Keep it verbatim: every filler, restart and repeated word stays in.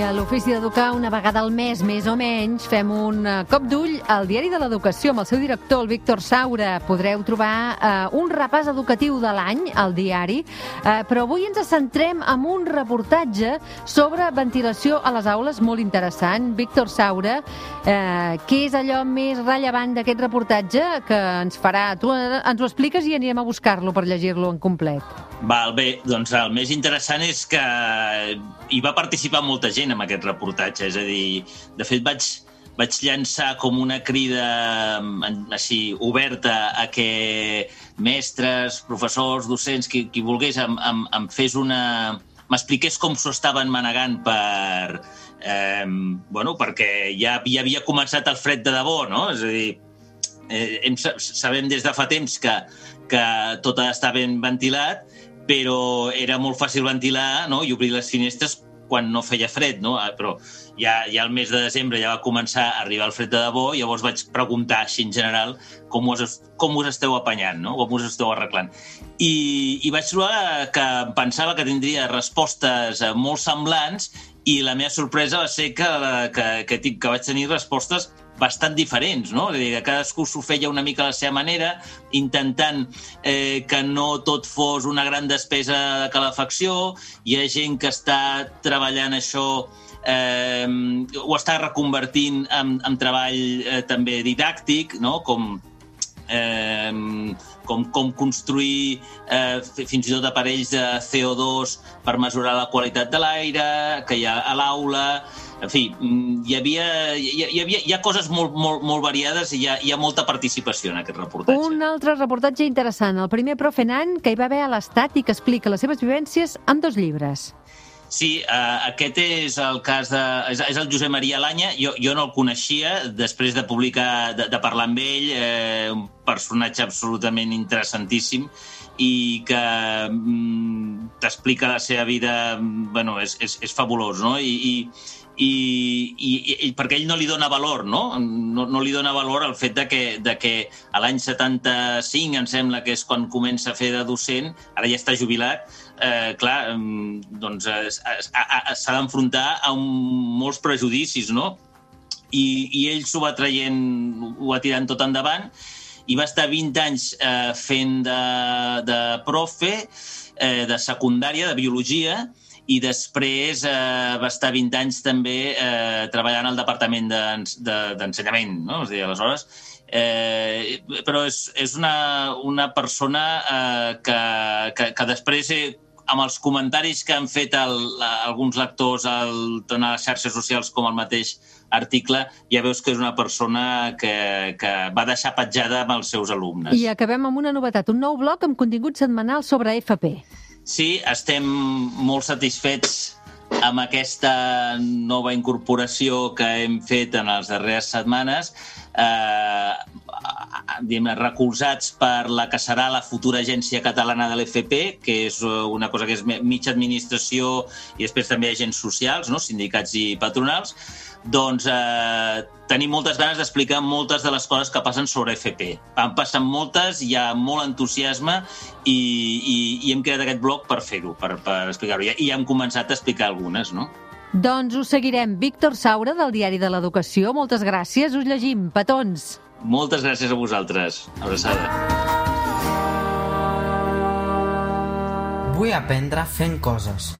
a l'Ofici d'Educar, una vegada al mes, més o menys, fem un uh, cop d'ull al Diari de l'Educació amb el seu director, el Víctor Saura. Podreu trobar uh, un repàs educatiu de l'any al diari, uh, però avui ens centrem en un reportatge sobre ventilació a les aules molt interessant. Víctor Saura, uh, què és allò més rellevant d'aquest reportatge que ens farà? Tu ens ho expliques i anirem a buscar-lo per llegir-lo en complet. Val, bé, doncs el més interessant és que hi va participar molta gent en aquest reportatge, és a dir, de fet vaig, vaig llançar com una crida així oberta a que mestres, professors, docents, qui, qui volgués em, em, em fes una... m'expliqués com s'ho estaven manegant per... Eh, bueno, perquè ja, ja havia començat el fred de debò, no? És a dir, eh, hem, sabem des de fa temps que, que tot està ben ventilat, però era molt fàcil ventilar, no? I obrir les finestres quan no feia fred, no? Però ja, ja el mes de desembre ja va començar a arribar el fred de debò, i llavors vaig preguntar així en general com us, com us esteu apanyant, no? Com us esteu arreglant. I, i vaig trobar que pensava que tindria respostes molt semblants, i la meva sorpresa va ser que, que, que, que vaig tenir respostes bastant diferents, no? És a dir, que cadascú s'ho feia una mica a la seva manera, intentant eh, que no tot fos una gran despesa de calefacció. Hi ha gent que està treballant això, eh, ho està reconvertint en, en treball eh, també didàctic, no? Com... Eh, com, com construir eh, fins i tot aparells de C O dos per mesurar la qualitat de l'aire que hi ha a l'aula. En fi, hi havia, hi havia hi ha coses molt, molt, molt variades, i hi ha, hi ha molta participació en aquest reportatge. Un altre reportatge interessant, el primer profe nan que hi va haver a l'Estat i que explica les seves vivències en dos llibres. Sí, uh, aquest és el cas de... És, és el Josep Maria Alanya. Jo, jo no el coneixia, després de publicar, de, de parlar amb ell, eh, un personatge absolutament interessantíssim i que mm, t'explica la seva vida, bueno, és, és, és fabulós, no? I, i, i, i, i perquè ell no li dona valor, no? No, no li dona valor al fet de que, de que a l'any setanta-cinc, em sembla que és quan comença a fer de docent, ara ja està jubilat, eh, clar, doncs eh, s'ha d'enfrontar a un, molts prejudicis, no? I, i ell s'ho va traient, ho va tirant tot endavant, i va estar vint anys eh, fent de, de profe, eh, de secundària, de biologia, i després eh, va estar vint anys també eh, treballant al departament d'ensenyament, de, no? És a dir, aleshores, eh, però és, és una, una persona eh, que, que, que després, eh, amb els comentaris que han fet el, alguns lectors al, tant a les xarxes socials com al mateix article, ja veus que és una persona que, que va deixar petjada amb els seus alumnes. I acabem amb una novetat, un nou blog amb contingut setmanal sobre F P. Sí, estem molt satisfets amb aquesta nova incorporació que hem fet en les darreres setmanes, eh, recolzats per la que serà la futura Agència Catalana de l'F P, que és una cosa que és mitja administració i després també agents socials, no? Sindicats i patronals. Doncs eh, tenim moltes ganes d'explicar moltes de les coses que passen sobre F P. Han passat moltes, hi ha molt entusiasme i, i, i hem creat aquest blog per fer-ho, per, per explicar-ho. I, I hem començat a explicar algunes, no? Doncs us seguirem. Víctor Saura, del Diari de l'Educació, moltes gràcies. Us llegim. Petons. Moltes gràcies a vosaltres. Abraçada. Vull aprendre fent coses.